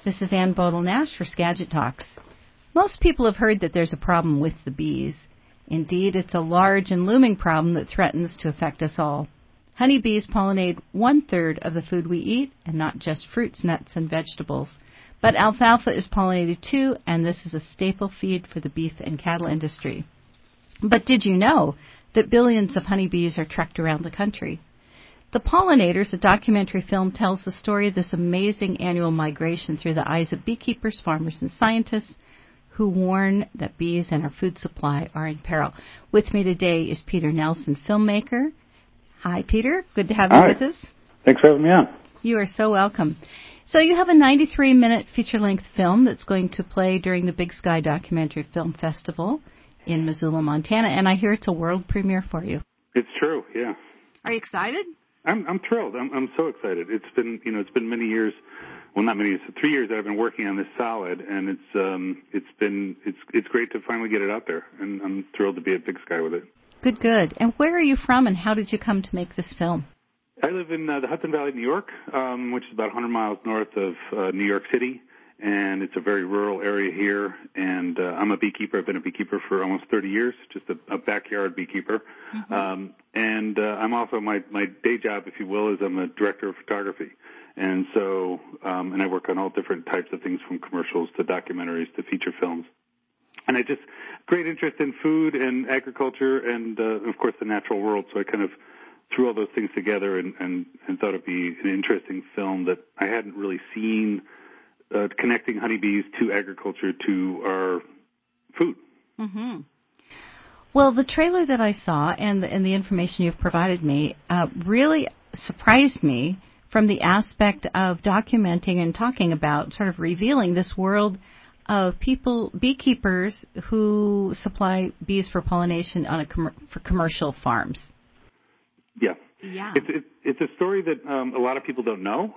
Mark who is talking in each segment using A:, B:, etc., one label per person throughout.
A: This is Ann Bodel-Nash for Skagit Talks. Most people have heard that there's a problem with the bees. Indeed, it's a large and looming problem that threatens to affect us all. Honeybees pollinate 1/3 of the food we eat, and not just fruits, nuts, and vegetables. But alfalfa is pollinated too, and this is a staple feed for the beef and cattle industry. But did you know that billions of honeybees are trucked around the country? The Pollinators, a documentary film, tells the story of this amazing annual migration through the eyes of beekeepers, farmers, and scientists who warn that bees and our food supply are in peril. With me today is Peter Nelson, filmmaker. Hi, Peter. Good to have you with us.
B: Thanks for having me on.
A: You are so welcome. So you have a 93-minute feature-length film that's going to play during the Big Sky Documentary Film Festival in Missoula, Montana, and I hear it's a world premiere for you.
B: It's true, yeah.
A: Are you excited?
B: I'm thrilled. I'm so excited. It's been many years. Well, not many years. 3 years that I've been working on this solid, and it's great to finally get it out there. And I'm thrilled to be at Big Sky with it.
A: Good. And where are you from, and how did you come to make this film?
B: I live in the Hudson Valley, New York, which is about 100 miles north of New York City, and it's a very rural area here. And I'm a beekeeper. I've been a beekeeper for almost 30 years, just a backyard beekeeper. Mm-hmm. I'm also, my day job, if you will, is I'm a director of photography. And so, and I work on all different types of things from commercials to documentaries to feature films. And I just, great interest in food and agriculture and, of course, the natural world. So I kind of threw all those things together and thought it'd be an interesting film that I hadn't really seen, connecting honeybees to agriculture to our food.
A: Mm-hmm. Well, the trailer that I saw and the information you've provided me really surprised me from the aspect of documenting and talking about, sort of revealing this world of beekeepers who supply bees for pollination on for commercial farms.
B: Yeah.
A: Yeah.
B: It's a story that a lot of people don't know,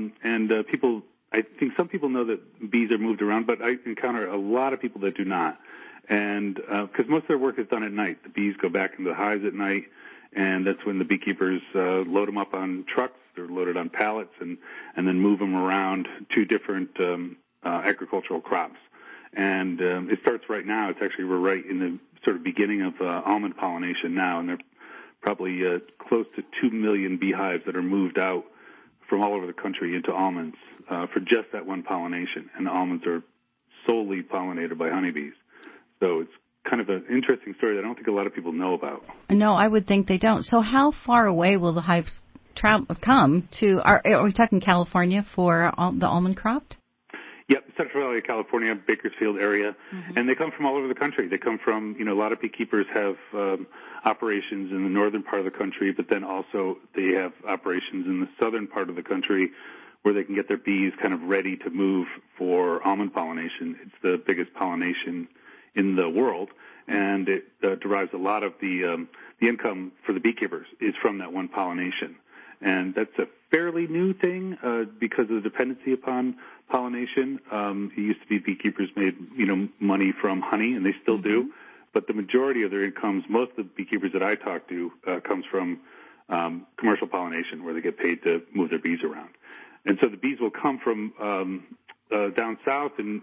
B: I think some people know that bees are moved around, but I encounter a lot of people that do not. And because most of their work is done at night. The bees go back into the hives at night, and that's when the beekeepers load them up on trucks. They're loaded on pallets and then move them around to different agricultural crops. And it starts right now. We're right in the sort of beginning of almond pollination now, and there are probably close to 2 million beehives that are moved out from all over the country into almonds for just that one pollination. And the almonds are solely pollinated by honeybees. So it's kind of an interesting story that I don't think a lot of people know about.
A: No, I would think they don't. So how far away will the hives come to? Are we talking California for the almond crop?
B: Yep, Central Valley of California, Bakersfield area. Mm-hmm. And they come from all over the country. They come from, a lot of beekeepers have operations in the northern part of the country, but then also they have operations in the southern part of the country where they can get their bees kind of ready to move for almond pollination. It's the biggest pollination in the world, and it derives a lot of the income for the beekeepers is from that one pollination. And that's a fairly new thing because of the dependency upon pollination. It used to be beekeepers made, money from honey, and they still mm-hmm. do. But the majority of their incomes, most of the beekeepers that I talk to, comes from commercial pollination, where they get paid to move their bees around. And so the bees will come from down south in,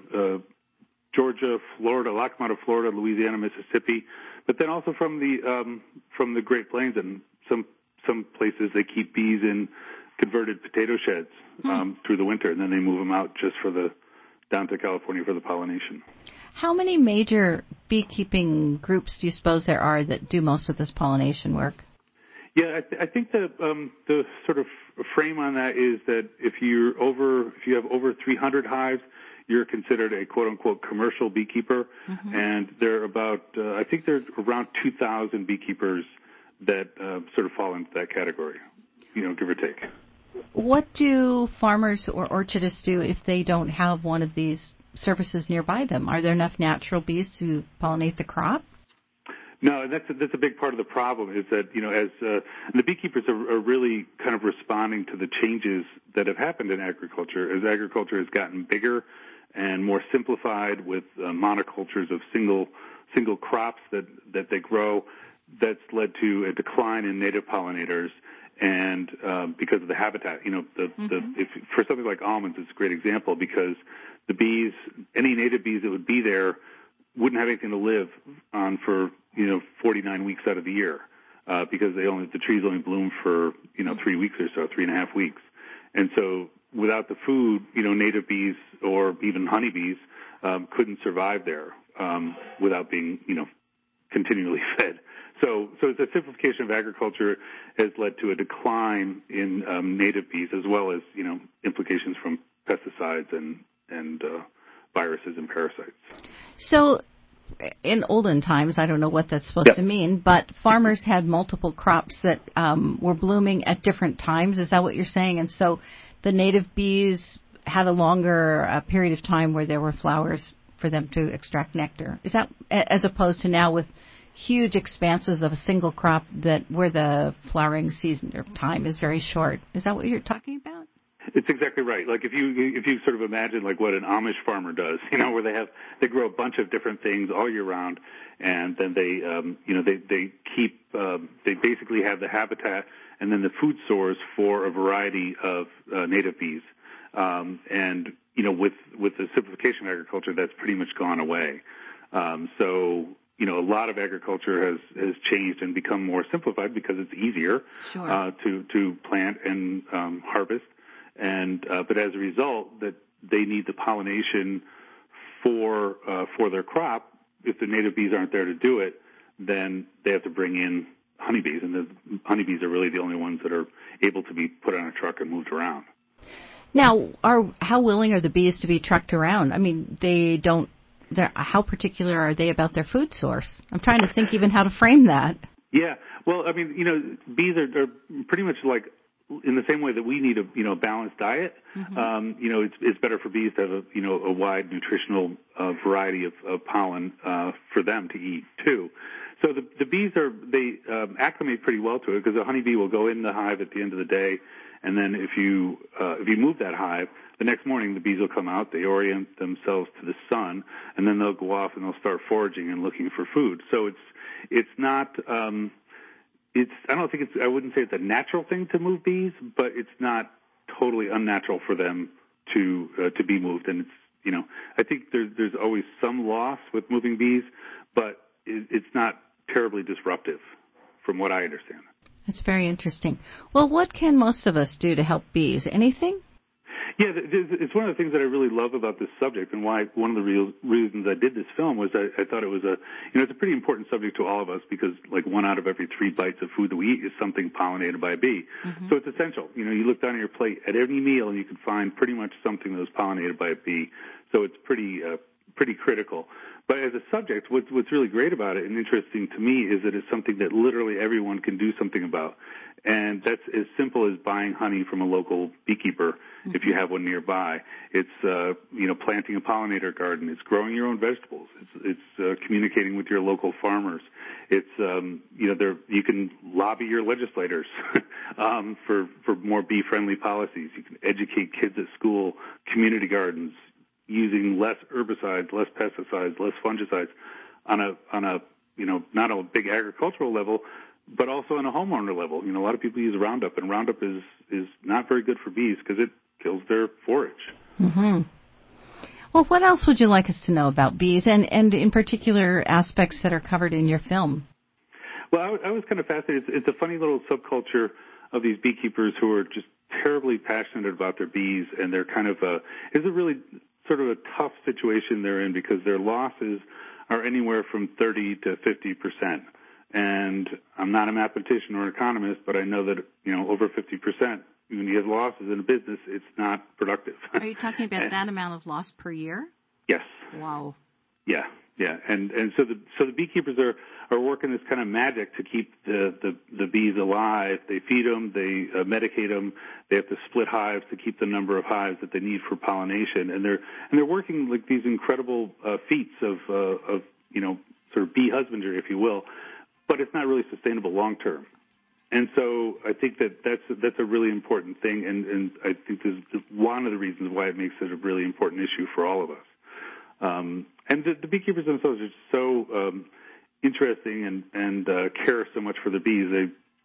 B: Georgia, Florida, Lockhart, Florida, Louisiana, Mississippi, but then also from the Great Plains, and some places they keep bees in converted potato sheds through the winter, and then they move them out just down to California for the pollination.
A: How many major beekeeping groups do you suppose there are that do most of this pollination work?
B: Yeah, I think the sort of frame on that is that if you have over 300 hives, you're considered a quote-unquote commercial beekeeper, mm-hmm. and there are about, I think there's around 2,000 beekeepers that sort of fall into that category, give or take.
A: What do farmers or orchardists do if they don't have one of these services nearby them? Are there enough natural bees to pollinate the crop?
B: No, and that's a big part of the problem is that, and the beekeepers are really kind of responding to the changes that have happened in agriculture. As agriculture has gotten bigger and more simplified with monocultures of single crops that they grow, that's led to a decline in native pollinators and because of the habitat. If for something like almonds, it's a great example because the bees, any native bees that would be there, wouldn't have anything to live on for 49 weeks out of the year because the trees only bloom for 3 weeks or so, 3.5 weeks, and so without the food, native bees or even honeybees couldn't survive there without being continually fed. So the simplification of agriculture has led to a decline in native bees, as well as implications from pesticides and viruses and parasites.
A: So, in olden times, I don't know what that's supposed to mean, but farmers had multiple crops that were blooming at different times. Is that what you're saying? And so, the native bees had a longer period of time where there were flowers for them to extract nectar. Is that as opposed to now with huge expanses of a single crop where the flowering season or time is very short? Is that what you're talking about?
B: It's exactly right. Like if you sort of imagine like what an Amish farmer does, where they grow a bunch of different things all year round, and then they basically have the habitat and then the food source for a variety of native bees. And with the simplification of agriculture, that's pretty much gone away. So a lot of agriculture has changed and become more simplified because it's easier to plant and harvest. But as a result, that they need the pollination for their crop. If the native bees aren't there to do it, then they have to bring in honeybees, and the honeybees are really the only ones that are able to be put on a truck and moved around.
A: Now, how willing are the bees to be trucked around? I mean, how particular are they about their food source? I'm trying to think even how to frame that.
B: Yeah, well, I mean, bees are pretty much like in the same way that we need a balanced diet. Mm-hmm. It's better for bees to have a wide nutritional variety of pollen for them to eat too. So the bees they acclimate pretty well to it because a honeybee will go in the hive at the end of the day, and then if you move that hive, the next morning the bees will come out. They orient themselves to the sun, and then they'll go off and they'll start foraging and looking for food. So it's not. I wouldn't say it's a natural thing to move bees, but it's not totally unnatural for them to be moved. And it's I think there's always some loss with moving bees, but it's not terribly disruptive, from what I understand.
A: That's very interesting. Well, what can most of us do to help bees? Anything?
B: Yeah, it's one of the things that I really love about this subject, and why one of the real reasons I did this film was I thought it was it's a pretty important subject to all of us because like 1 out of every 3 bites of food that we eat is something pollinated by a bee. Mm-hmm. So it's essential. You look down at your plate at any meal and you can find pretty much something that was pollinated by a bee. So it's pretty critical. But as a subject, what's really great about it and interesting to me is that it's something that literally everyone can do something about. And that's as simple as buying honey from a local beekeeper if you have one nearby. It's, planting a pollinator garden. It's growing your own vegetables. It's communicating with your local farmers. It's, you can lobby your legislators for more bee-friendly policies. You can educate kids at school, community gardens, using less herbicides, less pesticides, less fungicides on a not a big agricultural level, but also on a homeowner level. A lot of people use Roundup, and Roundup is not very good for bees because it kills their forage. Mm-hmm.
A: Well, what else would you like us to know about bees, and in particular aspects that are covered in your film?
B: Well, I was kind of fascinated. It's a funny little subculture of these beekeepers who are just terribly passionate about their bees, and they're kind of it's a really sort of a tough situation they're in because their losses are anywhere from 30 to 50%. And I'm not a mathematician or an economist, but I know that, over 50%, when you have losses in a business, it's not productive.
A: Are you talking about that amount of loss per year?
B: Yes.
A: Wow.
B: Yeah. And so the beekeepers are working this kind of magic to keep the bees alive. They feed them, they medicate them. They have to split hives to keep the number of hives that they need for pollination. And they're working like these incredible feats of sort of bee husbandry, if you will. But it's not really sustainable long term. And so I think that's a really important thing, and I think this is one of the reasons why it makes it a really important issue for all of us. And the beekeepers themselves are so interesting and care so much for the bees.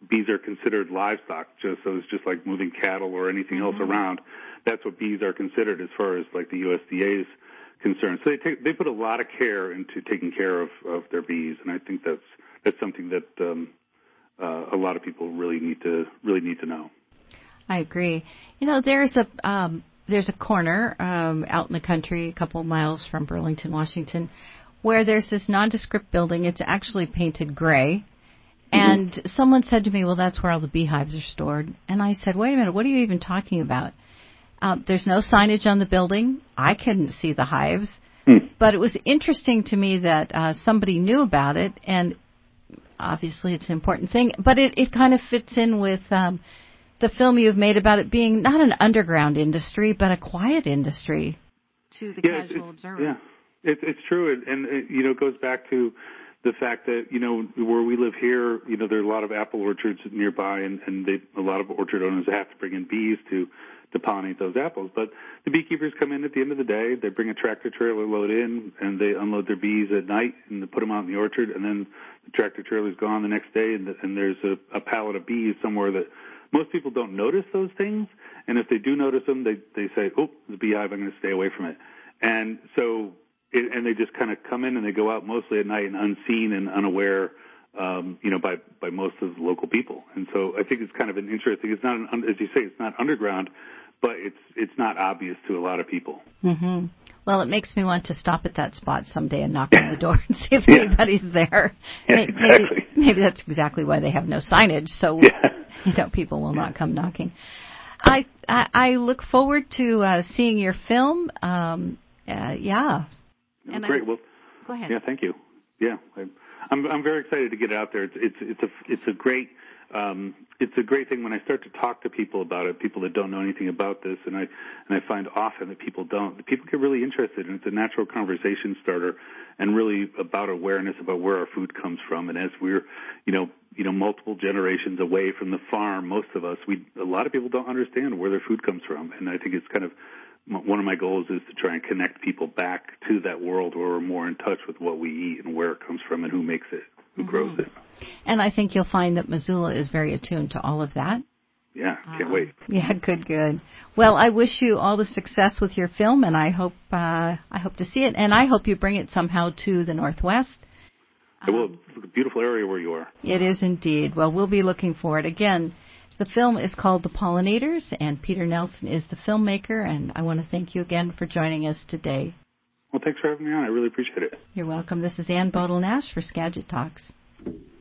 B: bees are considered livestock, so it's just like moving cattle or anything else around. That's what bees are considered as far as like the USDA's concerned. So they put a lot of care into taking care of their bees, and I think that's something that a lot of people really need to know.
A: I agree. There's a corner out in the country, a couple of miles from Burlington, Washington, where there's this nondescript building. It's actually painted gray. And someone said to me, well, that's where all the beehives are stored. And I said, wait a minute, what are you even talking about? There's no signage on the building. I couldn't see the hives. But it was interesting to me that somebody knew about it, and obviously it's an important thing. But it kind of fits in with the film you've made about it being not an underground industry, but a quiet industry to the casual observer.
B: Yeah, it's true. And it goes back to the fact that, where we live here, there are a lot of apple orchards nearby, and a lot of orchard owners have to bring in bees to pollinate those apples. But the beekeepers come in at the end of the day, they bring a tractor trailer load in, and they unload their bees at night, and they put them out in the orchard, and then the tractor trailer's gone the next day, and there's a pallet of bees somewhere that most people don't notice those things. And if they do notice them, they say, oh, the beehive, I'm going to stay away from it. And so, and they just kind of come in and they go out mostly at night and unseen and unaware, by most of the local people. And so I think it's kind of an interesting. It's not, as you say, it's not underground, but it's not obvious to a lot of people.
A: Mm-hmm. Well, it makes me want to stop at that spot someday and knock on the door and see if anybody's there.
B: Yeah, exactly.
A: Maybe that's exactly why they have no signage, so people will not come knocking. I look forward to seeing your film. And
B: great. Well,
A: go ahead.
B: Yeah, thank you. Yeah, I'm very excited to get it out there. It's a great thing when I start to talk to people about it, people that don't know anything about this, and I find often that people get really interested, and it's a natural conversation starter, and really about awareness about where our food comes from. And as we're multiple generations away from the farm, most of us, a lot of people don't understand where their food comes from, and I think it's kind of one of my goals is to try and connect people back to that world where we're more in touch with what we eat and where it comes from and who makes it, who grows it.
A: And I think you'll find that Missoula is very attuned to all of that.
B: Yeah, can't wait.
A: Yeah, good. Well, I wish you all the success with your film, and I hope to see it, and I hope you bring it somehow to the Northwest.
B: I will. It's a beautiful area where you are.
A: It is indeed. Well, we'll be looking for it. Again, the film is called The Pollinators, and Peter Nelson is the filmmaker, and I want to thank you again for joining us today.
B: Well, thanks for having me on. I really appreciate it.
A: You're welcome. This is Ann Bodel-Nash for Skagit Talks.